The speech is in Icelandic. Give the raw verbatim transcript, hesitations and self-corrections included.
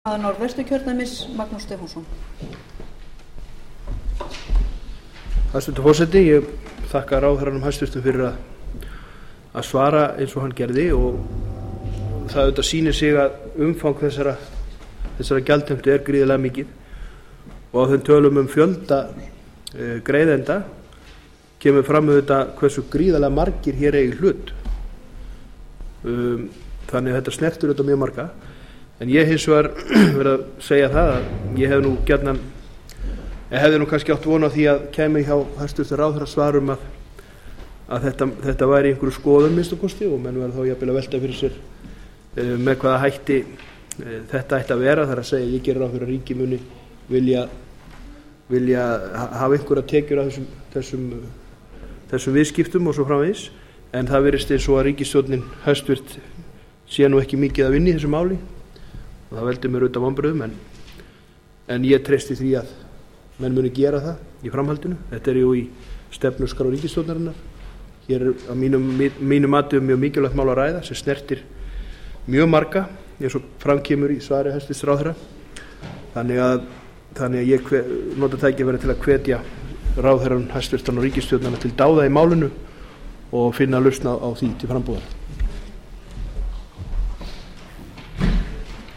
Norðvesturkjördæmis Magnús Stefánsson. Hæstvirtur forseti, ég þakka ráðherranum hæstvirtum fyrir að, að svara eins og hann gerði, og það auðvitað sýnir sig að umfang þessara, þessara gjaldheimtu er gríðarlega mikið, og á þeim tölum um fjölda e, greiðenda kemur fram auðvitað hversu gríðarlega margir hér eigi hlut. Um, þannig að þetta snertur auðvitað mjög marga. En ég hins vegar verið að segja það að ég hef nú gjarnan, ég hefði nú kannski átt von á því að kæmi hjá hæstvirtur ráðherra svarum að, að þetta, þetta væri einhverju skoðun minnst og kosti, og menn verður þá jafnvel að velta fyrir sér e, með hvaða hætti e, þetta ætti að vera. Það er að segja, ég gerir ráð fyrir að ríki muni vilja, vilja hafa einhverja tekjur af þessum, þessum, þessum viðskiptum og svo framvegis, en það virðist eins og að ríkisstjórnin hæstvirt sé nú ekki mikið að vinna í þessu máli, og það veldur mér auðvitað vonbrigðum, en, en ég treysti því að menn muni gera það í framhaldinu. Þetta er jú í stefnuskrá ríkisstjórnarinnar. Hér er að mínum, mínum mati mjög mikilvægt mál að ræða sem snertir mjög marga, eins og framkemur í svari hæstvirts ráðherra. Þannig að, þannig að ég hver, nota tækifæri til að hvetja ráðherrann hæstvirtan og ríkisstjórnarna til dáða í málinu og finna lausn á, á því til frambúðar.